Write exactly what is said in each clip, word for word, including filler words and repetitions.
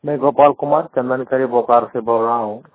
मैं गोपाल कुमार चंदनकरी बोकारो से बोल रहा हूँ।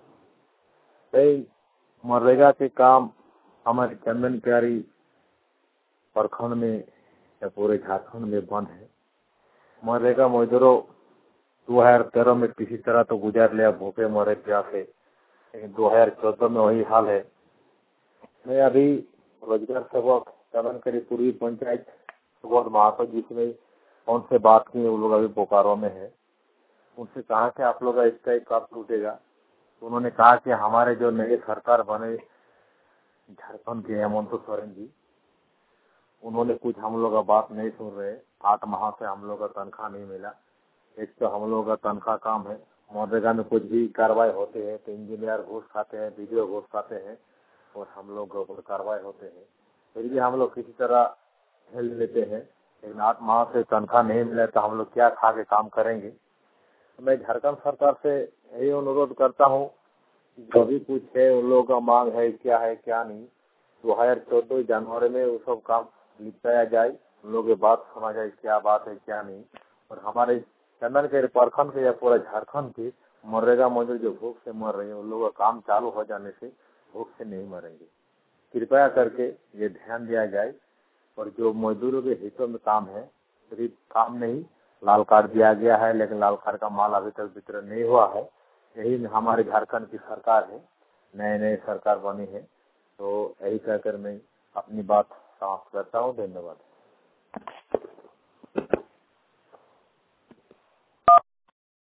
मनरेगा के काम हमारे चंदनकरी प्रखंड में या पूरे झारखंड में बंद है। मनरेगा मजदूरों दो हजार तेरह में किसी तरह तो गुजार लिया, भूखे मरे प्यासे, लेकिन दो हजार चौदह में वही हाल है। मैं अभी रोजगार सेवक चंदनकरी पूर्वी पंचायत सुबोध महातो जी से उनसे बात की, वो लोग अभी बोकारो में है। उनसे कहा कि आप लोग इसका एक कब टूटेगा, तो उन्होंने कहा कि हमारे जो नए सरकार बने झारखंड के हेमंत सोरेन जी, उन्होंने कुछ हम लोग का बात नहीं सुन रहे। आठ माह से हम लोग का तनख्वाह नहीं मिला। एक तो हम लोग का तनख्वाह काम है, मनरेगा में कुछ भी कार्रवाई होते हैं तो इंजीनियर घूस खाते हैं, वीडियो घूस खाते हैं और हम लोग कार्रवाई होते हैं। फिर भी हम लोग किसी तरह झेल लेते हैं, लेकिन आठ माह से तनख्वाह नहीं मिला तो हम लोग क्या खा के काम करेंगे। मैं झारखंड सरकार से यही अनुरोध करता हूँ, जो भी कुछ है उन लोगों का मांग है क्या है क्या नहीं, दो हजार चौदह जनवरी में वो सब काम निपटाया जाए, उन लोगों की बात सुना जाए क्या बात है क्या नहीं। और हमारे चंदनकरी प्रखंड के या पूरा झारखंड के मनरेगा मजदूर जो भूख से मर रहे हैं, उन लोगों का काम चालू हो जाने से भूख से नहीं मरेंगे। कृपया करके ये ध्यान दिया जाए। और जो मजदूरों के हितों में काम है, सिर्फ काम नहीं, लाल कार्ड दिया गया है, लेकिन लाल कार्ड का माल अभी तक वितरण नहीं हुआ है। यही हमारे झारखंड की सरकार है, नए नए सरकार बनी है, तो यही कहकर मैं अपनी बात समाप्त करता हूँ। धन्यवाद।